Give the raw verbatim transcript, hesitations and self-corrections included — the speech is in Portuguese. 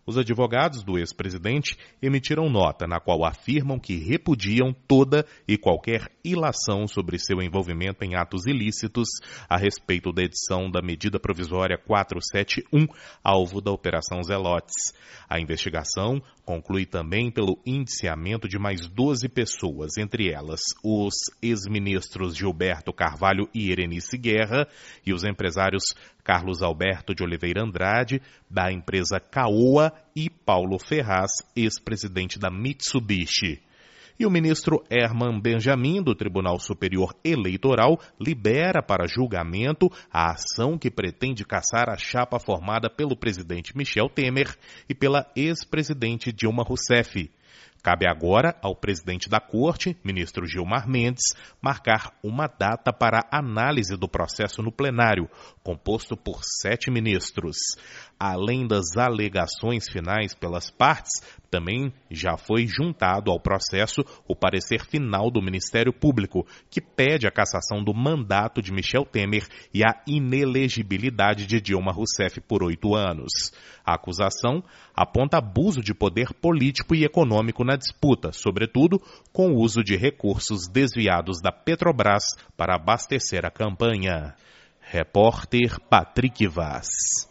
Os advogados do ex-presidente emitiram nota na qual afirmam que repudiam toda e qualquer ilação sobre seu envolvimento em atos ilícitos a respeito da edição da medida provisória quatrocentos e setenta e um, alvo da Operação Zelotes. A investigação conclui também pelo indiciamento de mais doze pessoas, entre elas os ex-ministros Gilberto Carvalho e Erenice Guerra e os empresários Carlos Alberto de Oliveira Andrade, da empresa Caoa, e Paulo Ferraz, ex-presidente da Mitsubishi. E o ministro Herman Benjamin, do Tribunal Superior Eleitoral, libera para julgamento a ação que pretende cassar a chapa formada pelo presidente Michel Temer e pela ex-presidente Dilma Rousseff. Cabe agora ao presidente da Corte, ministro Gilmar Mendes, marcar uma data para análise do processo no plenário, composto por sete ministros. Além das alegações finais pelas partes, também já foi juntado ao processo o parecer final do Ministério Público, que pede a cassação do mandato de Michel Temer e a inelegibilidade de Dilma Rousseff por oito anos. A acusação aponta abuso de poder político e econômico na disputa, sobretudo com o uso de recursos desviados da Petrobras para abastecer a campanha. Repórter Patrick Vaz.